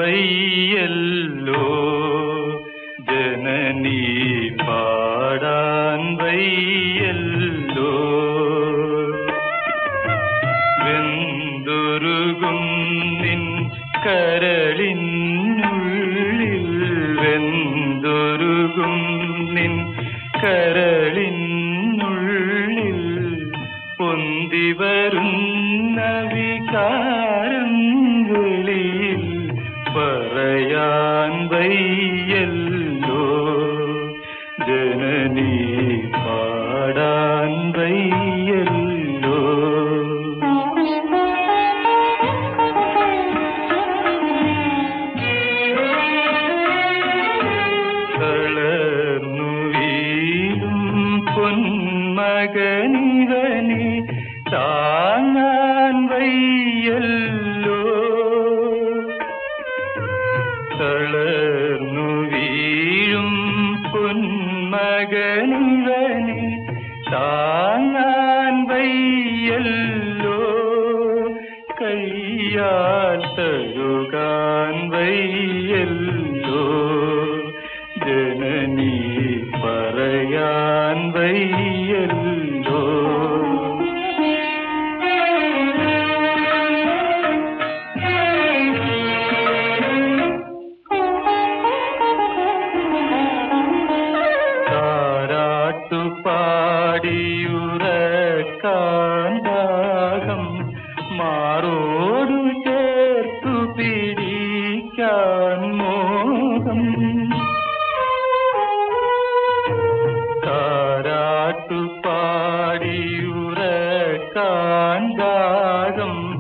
വയ്യല്ലോ ജനനീ പാടാൻ വയ്യല്ലോ വെന്തുരുകും നിൻ കരളിനുള്ളിൽ വെന്തുരുകും നിൻ കരളിനുള്ളിൽ പൊന്തിവരുന്ന വികാരം വെളിയിൽ പറയാൻ വയ്യല്ലോ ജനനീ പാടാൻ വയ്യല്ലോ തളർന്നു വീഴും പൊന്മകനിവനെ താങ്ങാൻ വയ്യല്ലോ തളർന്നു വീഴും പൊന്മകനിവനെ താങ്ങാൻ വയ്യല്ലോ കയ്യാൽ തഴുകാൻ വയ്യല്ലോ ജനനീ പറയാൻ വയ്യല്ലോ പാടിയുറക്കാൻ ദാഹം മാറോടു ചേർത്തു പിടിക്കാൻ മോഹം താരാട്ടു പാടിയുറക്കാൻ ദാഹം